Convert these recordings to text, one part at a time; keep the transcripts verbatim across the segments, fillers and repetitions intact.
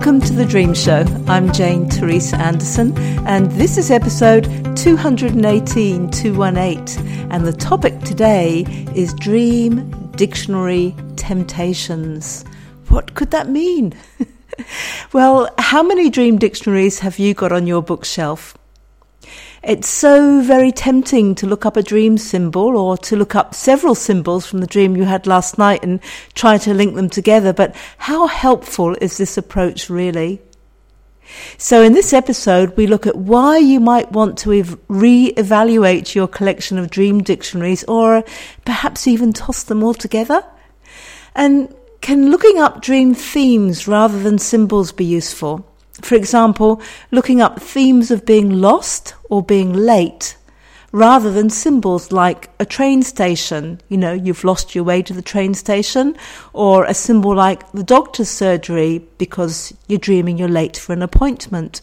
Welcome to The Dream Show. I'm Jane Teresa Anderson, and this is episode two eighteen, two eighteen, and the topic today is Dream Dictionary Temptations. What could that mean? Well, how many dream dictionaries have you got on your bookshelf? It's so very tempting to look up a dream symbol or to look up several symbols from the dream you had last night and try to link them together, but how helpful is this approach really? So in this episode, we look at why you might want to ev- re-evaluate your collection of dream dictionaries, or perhaps even toss them all together. And can looking up dream themes rather than symbols be useful? For example, looking up themes of being lost or being late, rather than symbols like a train station, you know, you've lost your way to the train station, or a symbol like the doctor's surgery because you're dreaming you're late for an appointment.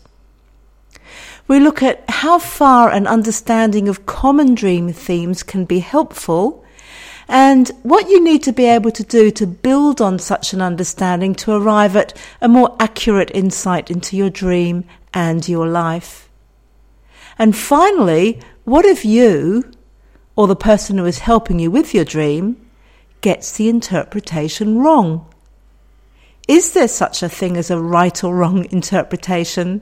We look at how far an understanding of common dream themes can be helpful, and what you need to be able to do to build on such an understanding to arrive at a more accurate insight into your dream and your life. And finally, what if you, or the person who is helping you with your dream, gets the interpretation wrong? Is there such a thing as a right or wrong interpretation?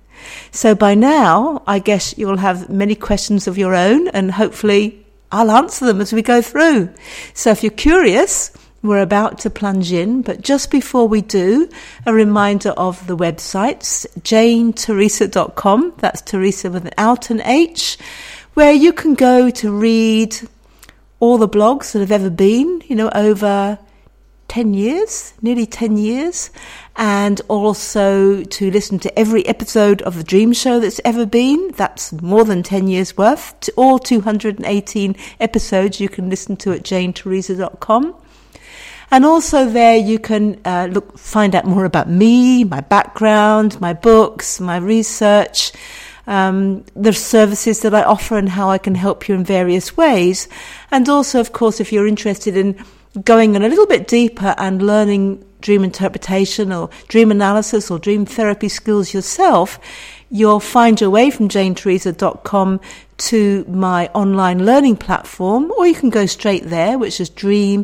So by now, I guess you'll have many questions of your own, and hopefully I'll answer them as we go through. So if you're curious, we're about to plunge in, but just before we do, a reminder of the websites, jane teresa dot com, that's Teresa without an H, where you can go to read all the blogs that have ever been, you know, over ten years, nearly ten years, and also to listen to every episode of The Dream Show that's ever been. That's more than ten years worth. To all two hundred eighteen episodes you can listen to at jane teresa dot com. And also there you can uh, look, find out more about me, my background, my books, my research, um, the services that I offer and how I can help you in various ways. And also, of course, if you're interested in going in a little bit deeper and learning dream interpretation or dream analysis or dream therapy skills yourself, you'll find your way from jane teresa dot com to my online learning platform, or you can go straight there, which is dream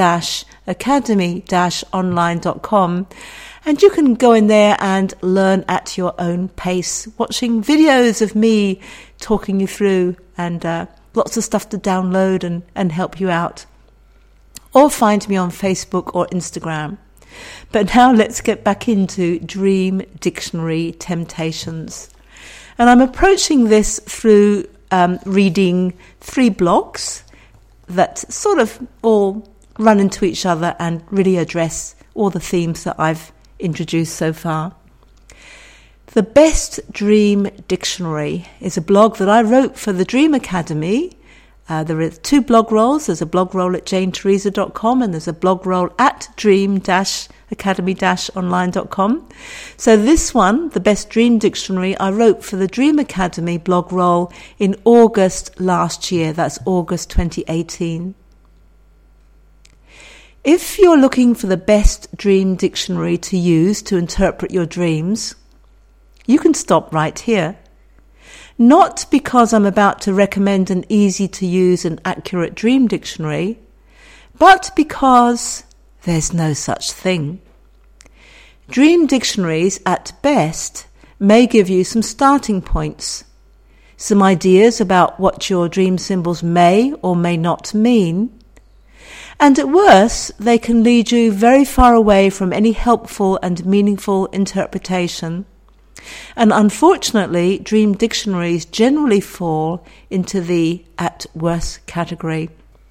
academy online dot com. And you can go in there and learn at your own pace, watching videos of me talking you through, and uh, lots of stuff to download and, and help you out. Or find me on Facebook or Instagram. But now let's get back into Dream Dictionary Temptations. And I'm approaching this through um, reading three blogs that sort of all run into each other and really address all the themes that I've introduced so far. The Best Dream Dictionary is a blog that I wrote for the Dream Academy. Uh, there are two blog rolls. There's a blog roll at jane teresa dot com and there's a blog roll at dream academy online dot com. So this one, the Best Dream Dictionary, I wrote for the Dream Academy blog roll in August last year. That's August twenty eighteen. If you're looking for the best dream dictionary to use to interpret your dreams, you can stop right here. Not because I'm about to recommend an easy-to-use and accurate dream dictionary, but because there's no such thing. Dream dictionaries, at best, may give you some starting points, some ideas about what your dream symbols may or may not mean, and at worst, they can lead you very far away from any helpful and meaningful interpretation. And unfortunately, dream dictionaries generally fall into the at worst category.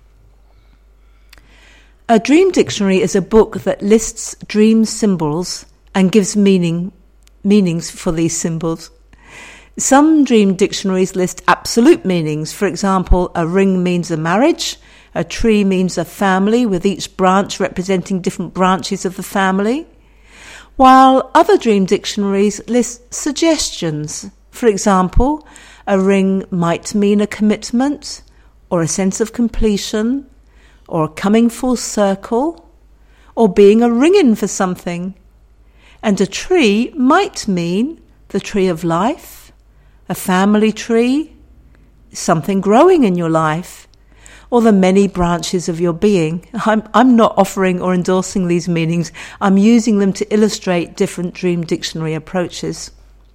A dream dictionary is a book that lists dream symbols and gives meaning meanings for these symbols. Some dream dictionaries list absolute meanings. For example, a ring means a marriage, a tree means a family with each branch representing different branches of the family, while other dream dictionaries list suggestions. For example, a ring might mean a commitment, or a sense of completion, or coming full circle, or being a ring-in for something. And a tree might mean the tree of life, a family tree, something growing in your life, or the many branches of your being. I'm, I'm not offering or endorsing these meanings. I'm using them to illustrate different dream dictionary approaches.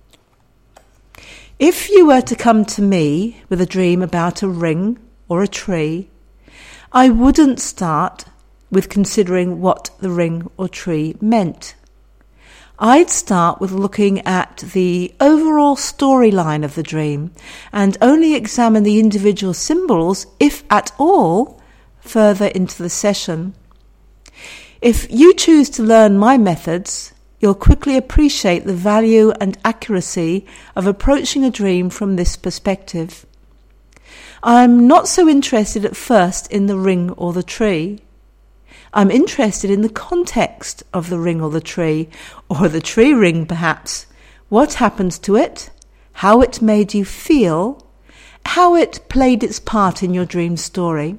If you were to come to me with a dream about a ring or a tree, I wouldn't start with considering what the ring or tree meant. I'd start with looking at the overall storyline of the dream and only examine the individual symbols, if at all, further into the session. If you choose to learn my methods, you'll quickly appreciate the value and accuracy of approaching a dream from this perspective. I'm not so interested at first in the ring or the tree. I'm interested in the context of the ring or the tree, or the tree ring perhaps. What happened to it, how it made you feel, how it played its part in your dream story.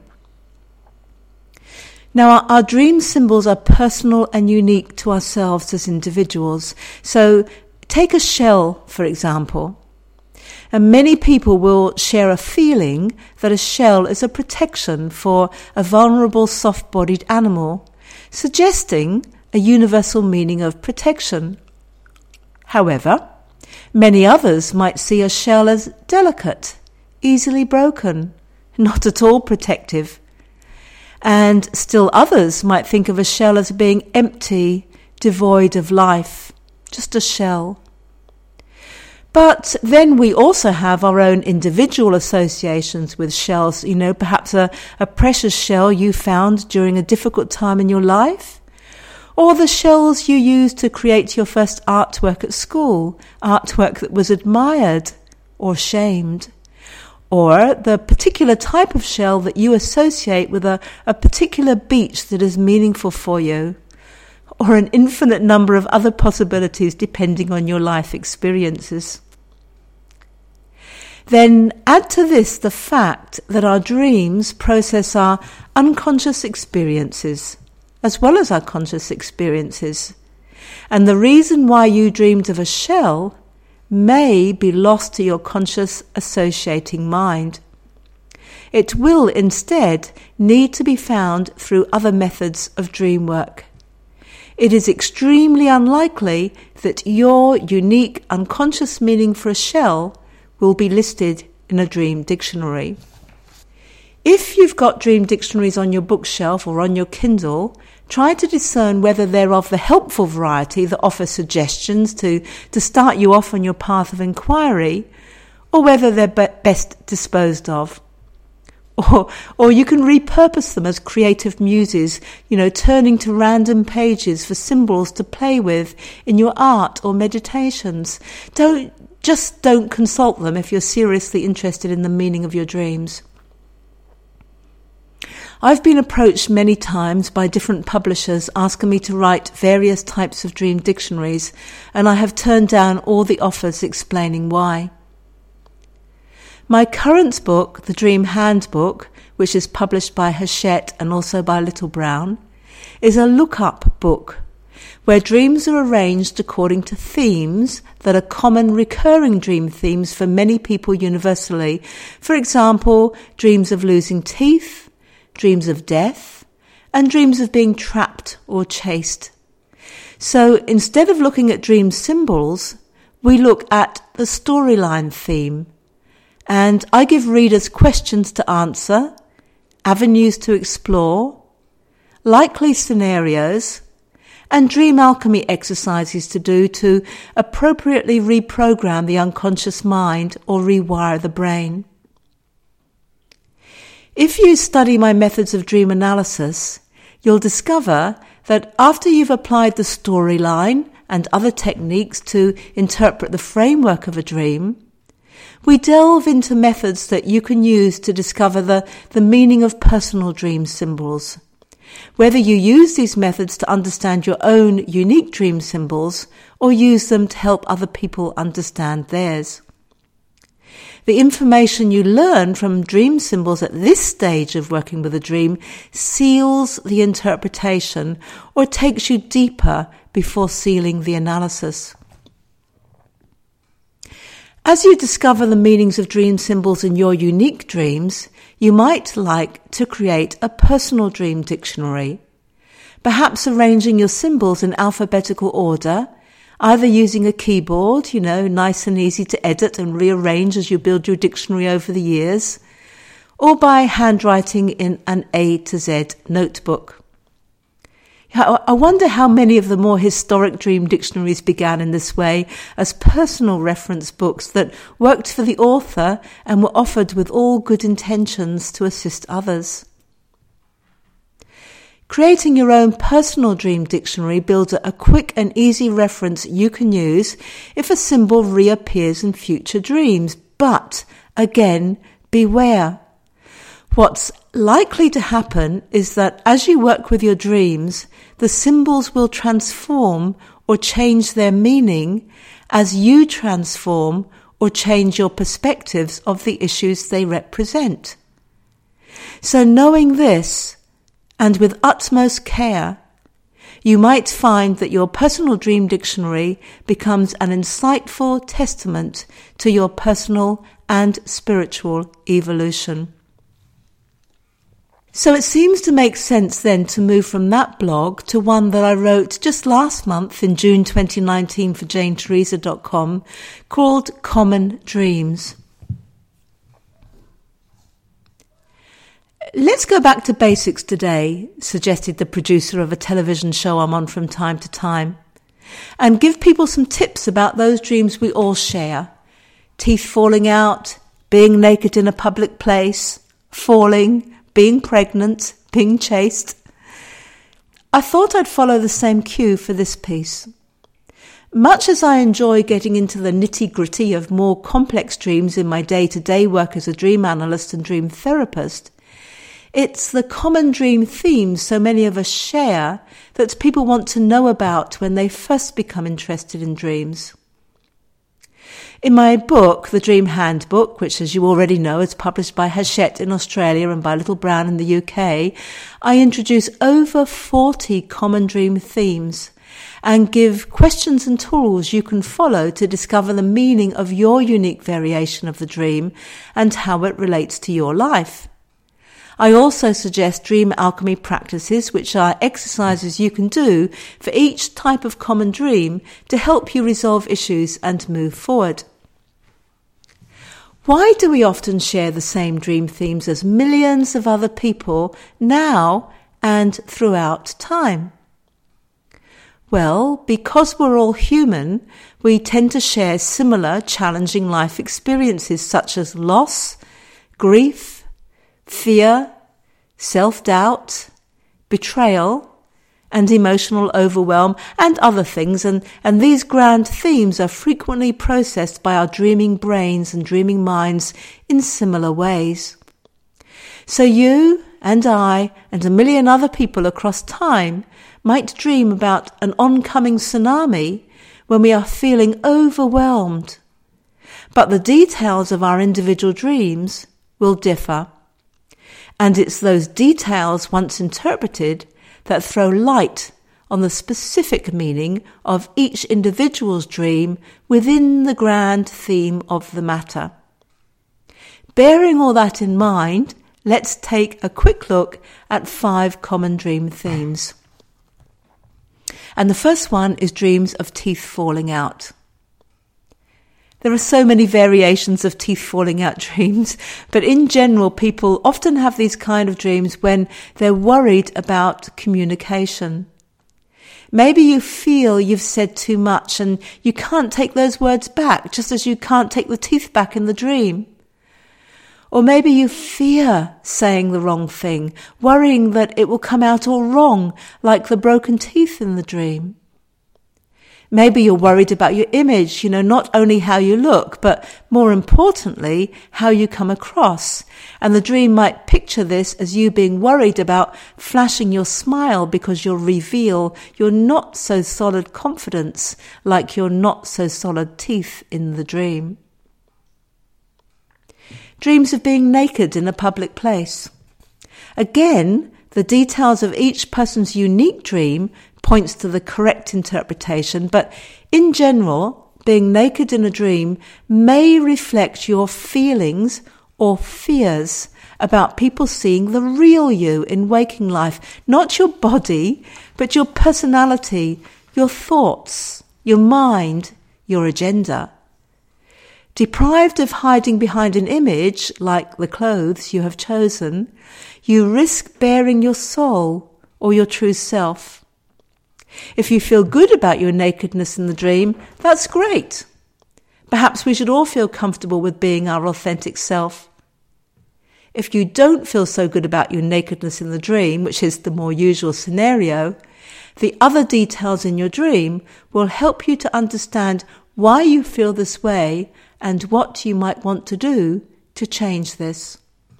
Now, our, our dream symbols are personal and unique to ourselves as individuals. So take a shell, for example. And many people will share a feeling that a shell is a protection for a vulnerable, soft-bodied animal, suggesting a universal meaning of protection. However, many others might see a shell as delicate, easily broken, not at all protective. And still others might think of a shell as being empty, devoid of life, just a shell. But then we also have our own individual associations with shells. You know, perhaps a, a precious shell you found during a difficult time in your life, or the shells you used to create your first artwork at school, artwork that was admired or shamed, or the particular type of shell that you associate with a, a particular beach that is meaningful for you, or an infinite number of other possibilities depending on your life experiences. Then add to this the fact that our dreams process our unconscious experiences as well as our conscious experiences. And the reason why you dreamed of a shell may be lost to your conscious associating mind. It will instead need to be found through other methods of dream work. It is extremely unlikely that your unique unconscious meaning for a shell will be listed in a dream dictionary. If you've got dream dictionaries on your bookshelf or on your Kindle, try to discern whether they're of the helpful variety that offer suggestions to, to start you off on your path of inquiry, or whether they're be- best disposed of. Or, or you can repurpose them as creative muses, you know, turning to random pages for symbols to play with in your art or meditations. Don't, just don't consult them if you're seriously interested in the meaning of your dreams. I've been approached many times by different publishers asking me to write various types of dream dictionaries, and I have turned down all the offers explaining why. My current book, The Dream Handbook, which is published by Hachette and also by Little Brown, is a look-up book where dreams are arranged according to themes that are common recurring dream themes for many people universally. For example, dreams of losing teeth, dreams of death, and dreams of being trapped or chased. So instead of looking at dream symbols, we look at the storyline theme. And I give readers questions to answer, avenues to explore, likely scenarios, and dream alchemy exercises to do to appropriately reprogram the unconscious mind or rewire the brain. If you study my methods of dream analysis, you'll discover that after you've applied the storyline and other techniques to interpret the framework of a dream, we delve into methods that you can use to discover the, the meaning of personal dream symbols. Whether you use these methods to understand your own unique dream symbols or use them to help other people understand theirs. The information you learn from dream symbols at this stage of working with a dream seals the interpretation or takes you deeper before sealing the analysis. As you discover the meanings of dream symbols in your unique dreams, you might like to create a personal dream dictionary, perhaps arranging your symbols in alphabetical order, either using a keyboard, you know, nice and easy to edit and rearrange as you build your dictionary over the years, or by handwriting in an A to Z notebook. I wonder how many of the more historic dream dictionaries began in this way as personal reference books that worked for the author and were offered with all good intentions to assist others. Creating your own personal dream dictionary builds a quick and easy reference you can use if a symbol reappears in future dreams. But, again, beware. What's likely to happen is that as you work with your dreams, the symbols will transform or change their meaning as you transform or change your perspectives of the issues they represent. So knowing this, and with utmost care, you might find that your personal dream dictionary becomes an insightful testament to your personal and spiritual evolution. So it seems to make sense then to move from that blog to one that I wrote just last month in June twenty nineteen for Jane Teresa dot com called Common Dreams. Let's go back to basics today, suggested the producer of a television show I'm on from time to time, and give people some tips about those dreams we all share. Teeth falling out, being naked in a public place, falling, being pregnant, being chased. I thought I'd follow the same cue for this piece. Much as I enjoy getting into the nitty-gritty of more complex dreams in my day-to-day work as a dream analyst and dream therapist, it's the common dream themes so many of us share that people want to know about when they first become interested in dreams. In my book, The Dream Handbook, which as you already know is published by Hachette in Australia and by Little Brown in the U K, I introduce over forty common dream themes and give questions and tools you can follow to discover the meaning of your unique variation of the dream and how it relates to your life. I also suggest dream alchemy practices, which are exercises you can do for each type of common dream to help you resolve issues and move forward. Why do we often share the same dream themes as millions of other people now and throughout time? Well, because we're all human, we tend to share similar challenging life experiences such as loss, grief, fear, self-doubt, betrayal, and emotional overwhelm, and other things, and, and these grand themes are frequently processed by our dreaming brains and dreaming minds in similar ways. So you and I and a million other people across time might dream about an oncoming tsunami when we are feeling overwhelmed. But the details of our individual dreams will differ. And it's those details, once interpreted, that throw light on the specific meaning of each individual's dream within the grand theme of the matter. Bearing all that in mind, let's take a quick look at five common dream themes. And the first one is dreams of teeth falling out. There are so many variations of teeth falling out dreams, but in general, people often have these kind of dreams when they're worried about communication. Maybe you feel you've said too much and you can't take those words back, just as you can't take the teeth back in the dream. Or maybe you fear saying the wrong thing, worrying that it will come out all wrong, like the broken teeth in the dream. Maybe you're worried about your image, you know, not only how you look, but more importantly, how you come across. And the dream might picture this as you being worried about flashing your smile because you'll reveal your not so solid confidence, like your not so solid teeth in the dream. dreams of being naked in a public place. Again, the details of each person's unique dream points to the correct interpretation, but in general, being naked in a dream may reflect your feelings or fears about people seeing the real you in waking life, not your body, but your personality, your thoughts, your mind, your agenda. Deprived of hiding behind an image, like the clothes you have chosen, you risk bearing your soul or your true self. If you feel good about your nakedness in the dream, that's great. Perhaps we should all feel comfortable with being our authentic self. If you don't feel so good about your nakedness in the dream, which is the more usual scenario, the other details in your dream will help you to understand why you feel this way and what you might want to do to change this.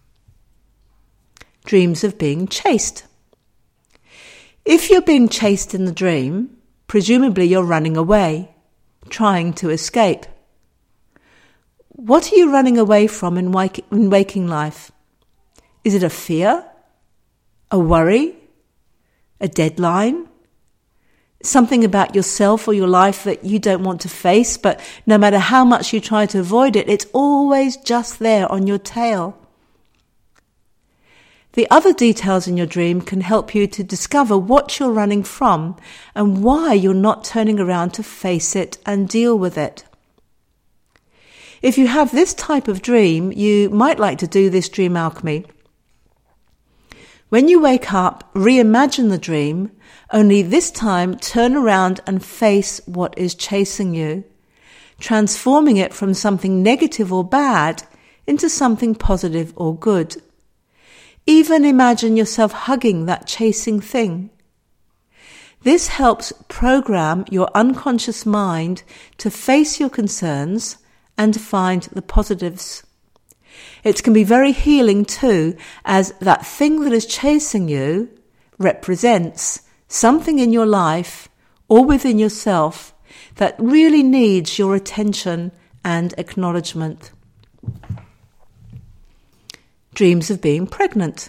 Dreams of being chased. If you're being chased in the dream, presumably you're running away, trying to escape. What are you running away from in waking life? Is it a fear? A worry? A deadline? Something about yourself or your life that you don't want to face, but no matter how much you try to avoid it, it's always just there on your tail. The other details in your dream can help you to discover what you're running from and why you're not turning around to face it and deal with it. If you have this type of dream, you might like to do this dream alchemy. When you wake up, reimagine the dream, only this time turn around and face what is chasing you, transforming it from something negative or bad into something positive or good. Even imagine yourself hugging that chasing thing. This helps program your unconscious mind to face your concerns and find the positives. It can be very healing too, as that thing that is chasing you represents something in your life or within yourself that really needs your attention and acknowledgement. Dreams of being pregnant.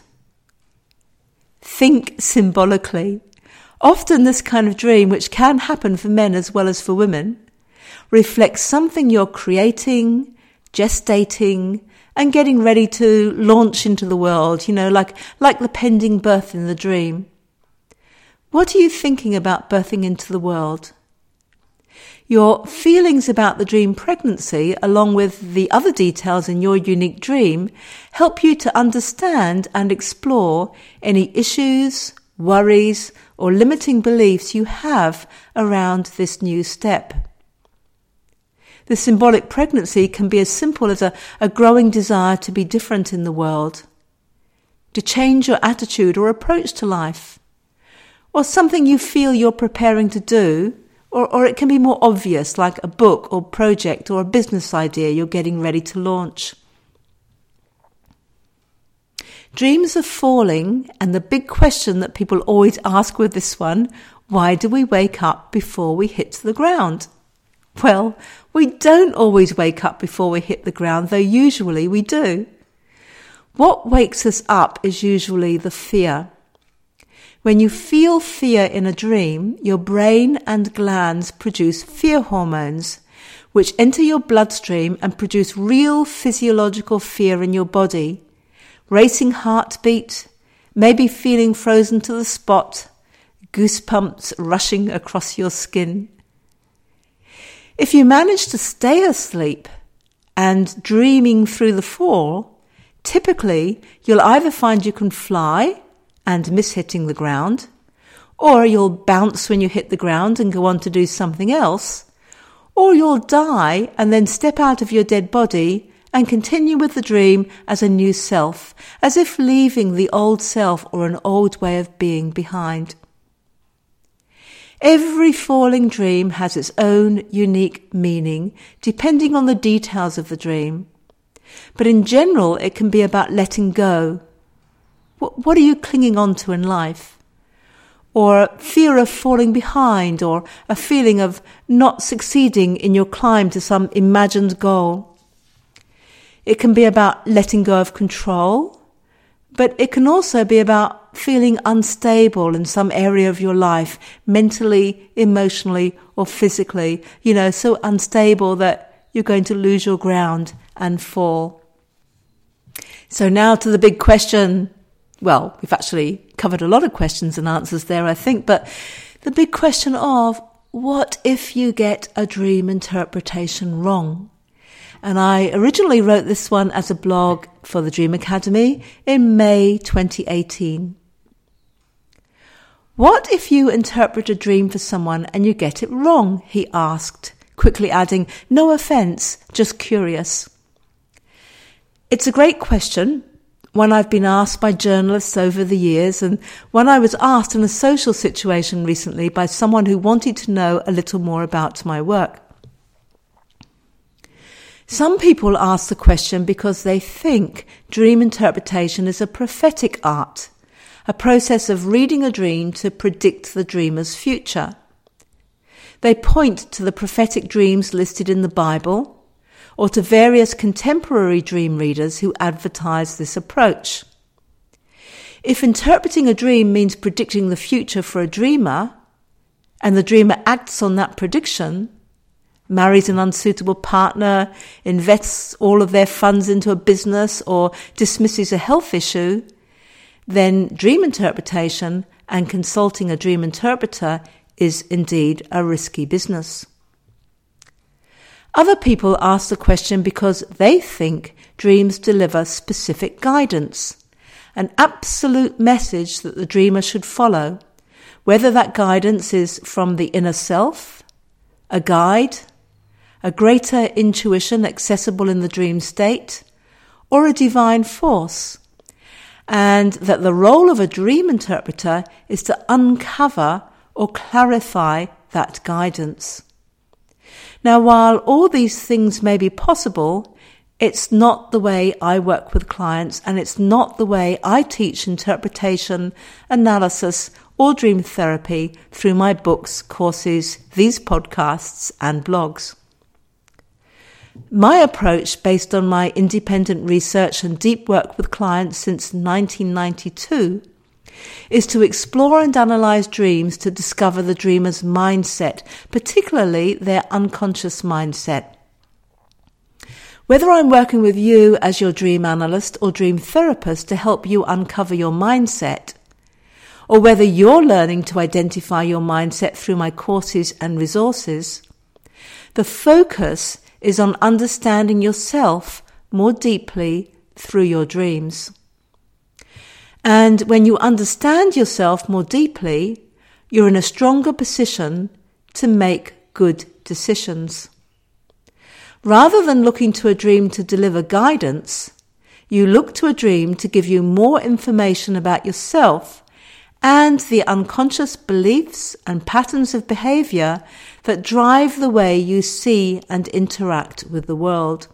Think symbolically. Often this kind of dream, which can happen for men as well as for women, reflects something you're creating, gestating, and getting ready to launch into the world, you know, like, like the pending birth in the dream. What are you thinking about birthing into the world? Your feelings about the dream pregnancy, along with the other details in your unique dream, help you to understand and explore any issues, worries, or limiting beliefs you have around this new step. The symbolic pregnancy can be as simple as a, a growing desire to be different in the world, to change your attitude or approach to life, or something you feel you're preparing to do, or, or it can be more obvious, like a book or project or a business idea you're getting ready to launch. Dreams of falling, and the big question that people always ask with this one, why do we wake up before we hit the ground? Well, we don't always wake up before we hit the ground, though usually we do. What wakes us up is usually the fear. When you feel fear in a dream, your brain and glands produce fear hormones, which enter your bloodstream and produce real physiological fear in your body. Racing heartbeat, maybe feeling frozen to the spot, goosebumps rushing across your skin. If you manage to stay asleep and dreaming through the fall, typically you'll either find you can fly and miss hitting the ground, or you'll bounce when you hit the ground and go on to do something else, or you'll die and then step out of your dead body and continue with the dream as a new self, as if leaving the old self or an old way of being behind. Every falling dream has its own unique meaning, depending on the details of the dream. But in general, it can be about letting go. What, what are you clinging on to in life? Or fear of falling behind, or a feeling of not succeeding in your climb to some imagined goal. It can be about letting go of control, but it can also be about feeling unstable in some area of your life, mentally, emotionally, or physically, you know, so unstable that you're going to lose your ground and fall. So now to the big question. Well, we've actually covered a lot of questions and answers there, I think, but the big question of, what if you get a dream interpretation wrong? And I originally wrote this one as a blog for the Dream Academy in May twenty eighteen. What if you interpret a dream for someone and you get it wrong? He asked, quickly adding, no offence, just curious. It's a great question, one I've been asked by journalists over the years, and one I was asked in a social situation recently by someone who wanted to know a little more about my work. Some people ask the question because they think dream interpretation is a prophetic art, a process of reading a dream to predict the dreamer's future. They point to the prophetic dreams listed in the Bible, or to various contemporary dream readers who advertise this approach. If interpreting a dream means predicting the future for a dreamer, and the dreamer acts on that prediction, marries an unsuitable partner, invests all of their funds into a business, or dismisses a health issue, then dream interpretation and consulting a dream interpreter is indeed a risky business. Other people ask the question because they think dreams deliver specific guidance, an absolute message that the dreamer should follow, whether that guidance is from the inner self, a guide, a greater intuition accessible in the dream state, or a divine force, and that the role of a dream interpreter is to uncover or clarify that guidance. Now, while all these things may be possible, it's not the way I work with clients, and it's not the way I teach interpretation, analysis, or dream therapy through my books, courses, these podcasts, and blogs. My approach, based on my independent research and deep work with clients since nineteen ninety-two, is to explore and analyze dreams to discover the dreamer's mindset, particularly their unconscious mindset. Whether I'm working with you as your dream analyst or dream therapist to help you uncover your mindset, or whether you're learning to identify your mindset through my courses and resources, the focus is on understanding yourself more deeply through your dreams. And when you understand yourself more deeply, you're in a stronger position to make good decisions. Rather than looking to a dream to deliver guidance, you look to a dream to give you more information about yourself and the unconscious beliefs and patterns of behavior that drive the way you see and interact with the world.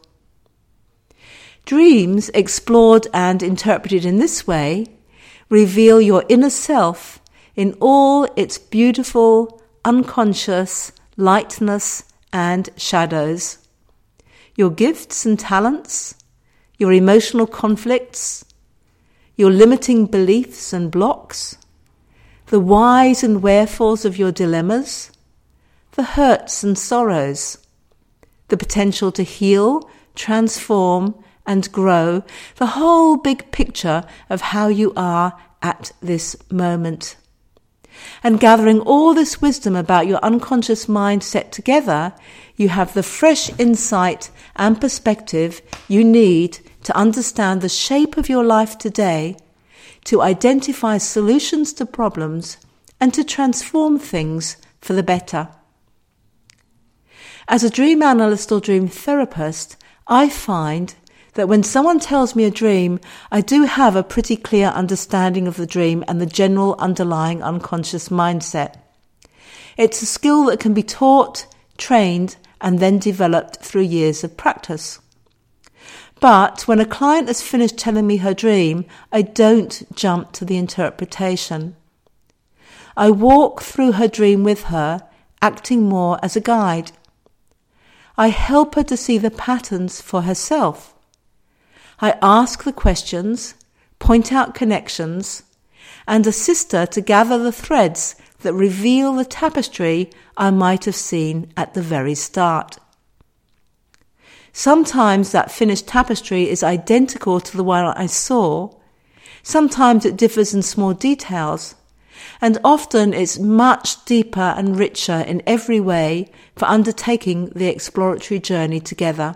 Dreams, explored and interpreted in this way, reveal your inner self in all its beautiful, unconscious lightness and shadows. Your gifts and talents, your emotional conflicts, your limiting beliefs and blocks, the whys and wherefores of your dilemmas, the hurts and sorrows, the potential to heal, transform, and grow, the whole big picture of how you are at this moment. And gathering all this wisdom about your unconscious mindset together, you have the fresh insight and perspective you need to understand the shape of your life today, to identify solutions to problems, and to transform things for the better. As a dream analyst or dream therapist, I find that when someone tells me a dream, I do have a pretty clear understanding of the dream and the general underlying unconscious mindset. It's a skill that can be taught, trained, and then developed through years of practice. But when a client has finished telling me her dream, I don't jump to the interpretation. I walk through her dream with her, acting more as a guide. I help her to see the patterns for herself. I ask the questions, point out connections, and assist her to gather the threads that reveal the tapestry I might have seen at the very start. Sometimes that finished tapestry is identical to the one I saw. Sometimes it differs in small details, and often it's much deeper and richer in every way for undertaking the exploratory journey together.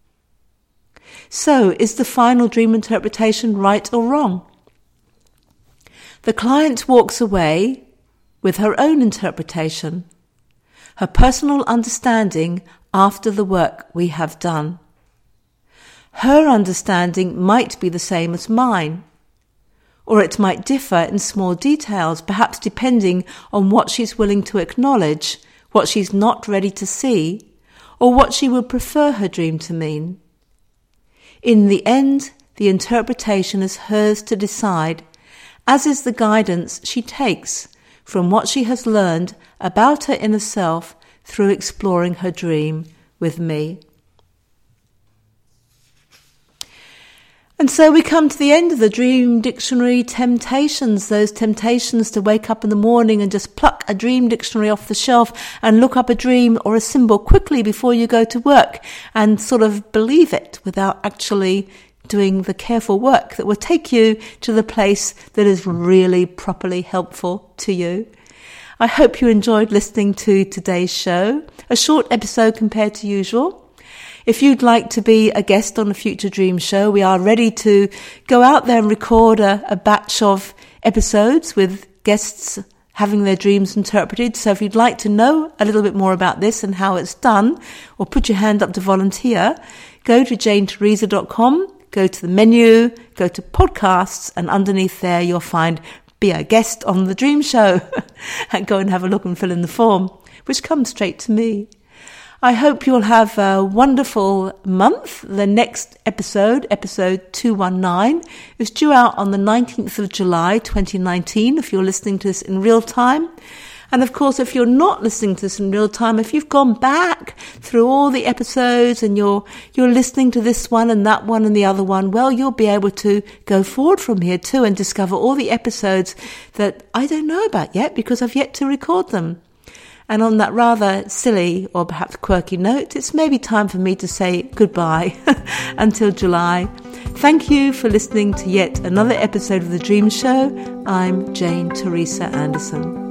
So, is the final dream interpretation right or wrong? The client walks away with her own interpretation, her personal understanding after the work we have done. Her understanding might be the same as mine, or it might differ in small details, perhaps depending on what she's willing to acknowledge, what she's not ready to see, or what she would prefer her dream to mean. In the end, the interpretation is hers to decide, as is the guidance she takes from what she has learned about her inner self through exploring her dream with me. And so we come to the end of the Dream Dictionary temptations, those temptations to wake up in the morning and just pluck a dream dictionary off the shelf and look up a dream or a symbol quickly before you go to work and sort of believe it without actually doing the careful work that will take you to the place that is really properly helpful to you. I hope you enjoyed listening to today's show, a short episode compared to usual. If you'd like to be a guest on a future dream show, we are ready to go out there and record a, a batch of episodes with guests having their dreams interpreted. So if you'd like to know a little bit more about this and how it's done, or put your hand up to volunteer, go to jane teresa dot com, go to the menu, go to podcasts, and underneath there you'll find Be a Guest on the Dream Show and go and have a look and fill in the form, which comes straight to me. I hope you'll have a wonderful month. The next episode, episode two nineteen, is due out on the nineteenth of July twenty nineteen, if you're listening to this in real time. And of course, if you're not listening to this in real time, if you've gone back through all the episodes and you're you're listening to this one and that one and the other one, well, you'll be able to go forward from here too and discover all the episodes that I don't know about yet because I've yet to record them. And on that rather silly or perhaps quirky note, it's maybe time for me to say goodbye until July. Thank you for listening to yet another episode of The Dream Show. I'm Jane Teresa Anderson.